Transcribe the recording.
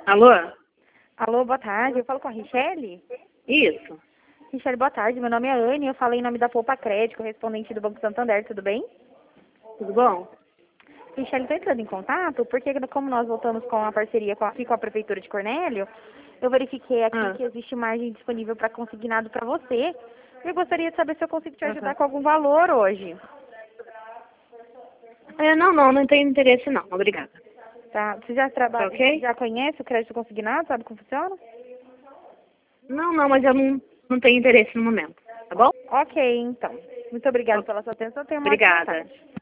Alô? Alô, boa tarde. Eu falo com a Richelle? Isso. Richelle, boa tarde. Meu nome é Anne. Eu falei em nome da Poupa Crédito, correspondente do Banco Santander. Tudo bem? Tudo bom? Richelle, estou entrando em contato porque, como nós voltamos com a parceria com a Prefeitura de Cornélio, eu verifiquei aqui que existe margem disponível para consignado para você. Eu gostaria de saber se eu consigo te ajudar com algum valor hoje. Não tenho interesse não. Obrigada. Tá? Você já trabalha, Ok? já conhece o crédito consignado? Sabe como funciona? Não, mas eu não tenho interesse no momento. Tá bom? Ok, então. Muito obrigada pela sua atenção. Tenha uma ótima Obrigada. tarde.